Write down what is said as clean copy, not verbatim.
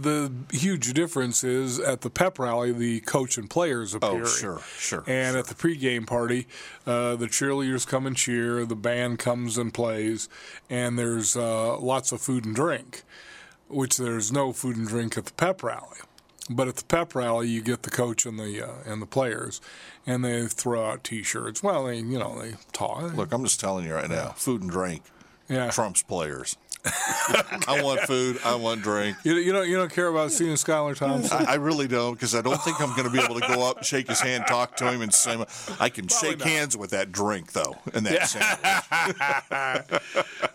the huge difference is at the pep rally, the coach and players appear. Oh, sure. And at the pregame party, the cheerleaders come and cheer, the band comes and plays, and there's lots of food and drink, which there's no food and drink at the pep rally. But at the pep rally, you get the coach and the players, and they throw out T-shirts. Well, they talk. Look, I'm just telling you right now, food and drink trumps players. I want food. I want drink. You don't care about seeing Skylar Thompson? I really don't, because I don't think I'm going to be able to go up and shake his hand, talk to him, and say, I can shake hands with that drink, though, and that sandwich.